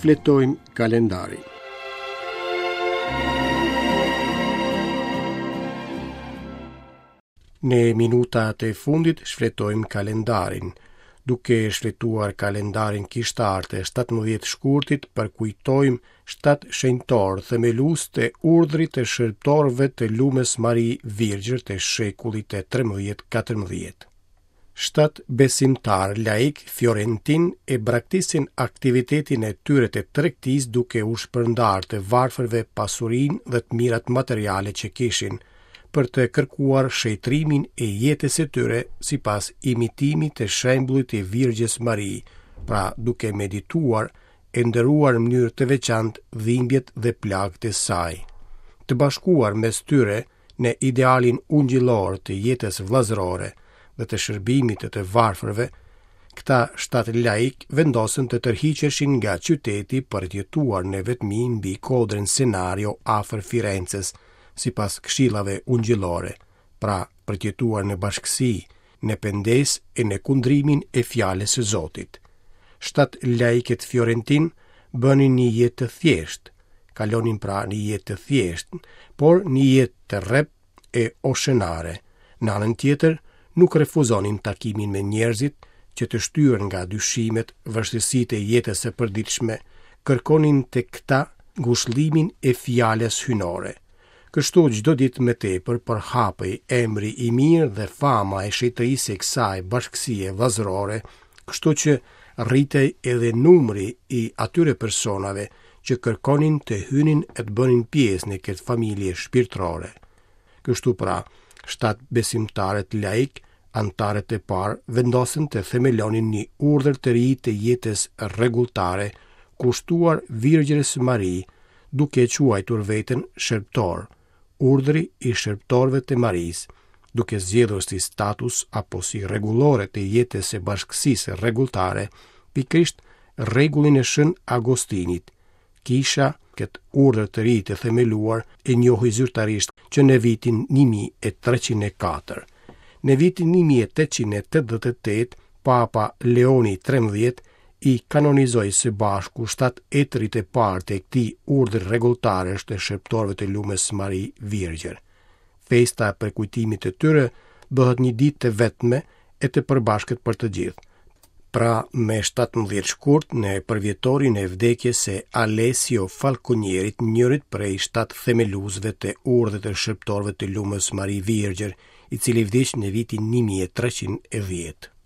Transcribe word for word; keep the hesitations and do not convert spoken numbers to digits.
fletojmë kalendarin. Në minutat e fundit shfletojmë kalendarin. Duke shfletuar kalendarin kishtar të shtatëmbëdhjetë shkurtit, përkujtojmë shtatë shenjtor themelues të urdhrit të shërbëtorëve të Lumës Mari Virgjër të shekullit të tretëmbëdhjetë katërmbëdhjetë. Shtatë besimtar laik fiorentin e braktisin aktivitetin e tyre të tregtisë duke u shpërndarë të varfërve pasurinë dhe të mirat materiale që kishin, për të kërkuar shëtrimin e jetës së tyre sipas imitimit të shembullit të Virgjës Mari, pra duke medituar e ndëruar në mënyrë të veçantë dhimbjet dhe plagët e saj. Të bashkuar mes tyre në idealin ungjillor të jetës vllazërore dhe të shërbimit të të varfërve, këta shtatë laik vendosën të tërhiqeshin nga qyteti për të jetuar në vetmi mbi kodrën Senario afër Firenzes, sipas këshillave ungjillore, pra për të jetuar në bashkësi, në pendes e në kundrimin e fjalës së Zotit. Shtatë laiket fiorentin bënin një jetë të thjeshtë, kalonin pra një jetë të thjeshtë, por një jetë të rreptë e oshenare. Në anën tjetër, nuk refuzonin takimin me njerëzit që të shtyrë nga dyshimet, vështirësitë e jetës së përditshme, kërkonin të këta ngushëllimin e fjalës hynore. Kështu çdo ditë më tepër përhapej emri i mirë dhe fama e shetërisë së kësaj bashkësie vllazërore, kështu që rritej edhe numri i atyre personave që kërkonin të hynin e të bënin pjesë në këtë familje shpirtërore. Kështu pra, shtatë besimtarët laik, antarët e parë, vendosën të themelonin një urdhër të ri të jetës rregulltare, kushtuar Virgjës Mari, duke quajtur veten shërbëtor, urdhri i shërbëtorëve të Marisë, duke zgjedhur si status apo si rregullore të jetës së bashkësisë rregulltare, pikërisht rregullin e Shën Agostinit. Kisha këtë urdhër të ri të themeluar e njohur zyrtarisht që në vitin një mijë e treqind e katër. Në vitin një mijë e tetëqind e tetëdhjetë e tetë, Papa Leoni tretëmbëdhjetë i kanonizoi së bashku shtatë etërit e parë të këtij urdhri rregulltaresh të shërbëtorëve të Lumës Mari Virgjër. Festa për kujtimit të tyre bëhet një ditë të vetme e të përbashkët për të gjithë. Pra me shtatëmbëdhjetë shkurt në përvjetorin e vdekjes së Alessio Falconierit, njërit prej shtatë themeluesve të urdhrit të shërbëtorëve të Lumës Mari Virgjër, i cili vdiq në vitin një mijë e treqind e dhjetë.